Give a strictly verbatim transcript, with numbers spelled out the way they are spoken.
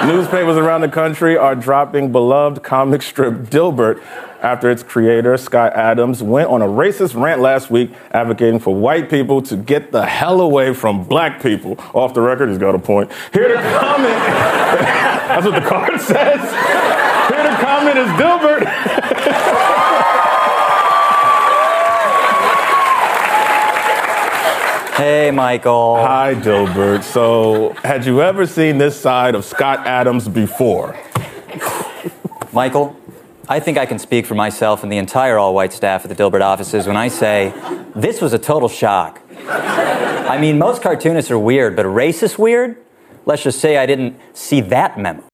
Newspapers around the country are dropping beloved comic strip Dilbert after its creator, Scott Adams, went on a racist rant last week advocating for white people to get the hell away from black people. Off the record, he's got a point. Here to comment, that's what the card says. Here to comment is Dilbert. Hey, Michael. Hi, Dilbert. So, had you ever seen this side of Scott Adams before? Michael, I think I can speak for myself and the entire all-white staff at the Dilbert offices when I say this was a total shock. I mean, most cartoonists are weird, but racist weird? Let's just say I didn't see that memo.